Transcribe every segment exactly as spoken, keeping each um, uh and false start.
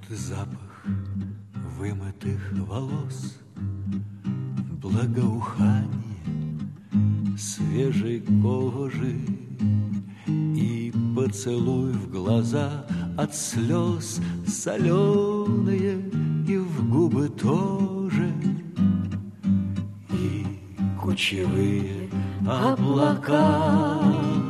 Запах вымытых волос, благоухание свежей кожи и поцелуй в глаза от слез соленые и в губы тоже, и кучевые облака,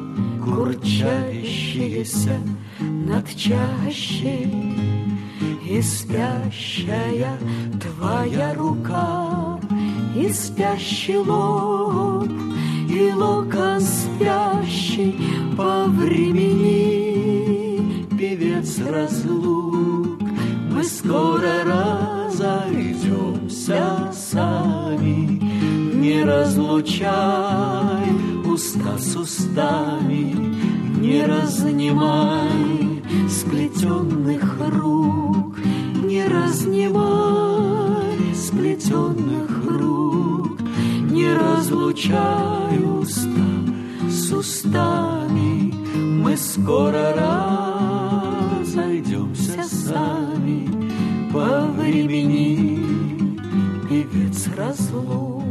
курчавящиеся над чащей, и спящая твоя рука, и спящий лоб, и локон спящий по времени. Певец разлук, мы скоро разойдемся сами. Не разлучай уста с устами, не разнимай сплетенных рук, не разнимай сплетенных рук, не разлучай уста с устами. Мы скоро разойдемся сами по времени. Певец разлук.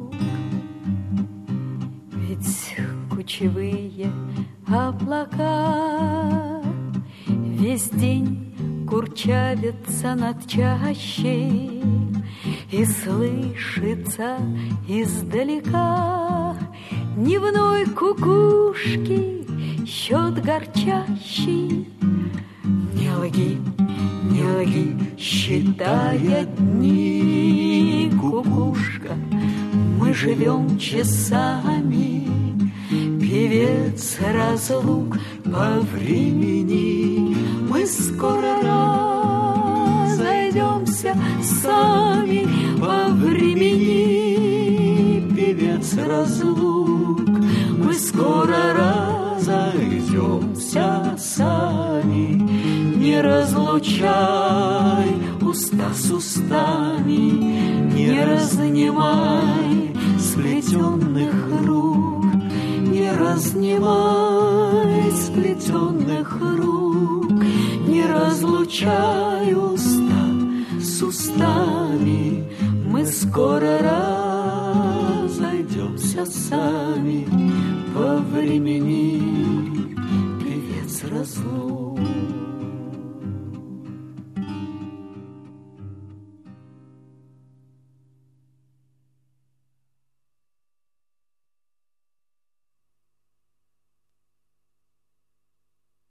Ведь кучевые облака весь день курчавятся над чащей, и слышится издалека дневной кукушки счет горчащий. Не лги, не лги, считая дни, кукушка, мы живем часами. Певец разлук по времени, мы скоро разойдемся сами по времени. Певец разлук, мы скоро разойдемся сами. Не разлучай уста с устами, не разнимай сплетенных рук, не разнимай сплетенных рук, не разлучай уста с устами. Мы скоро разойдемся сами по времени. Певец разлук.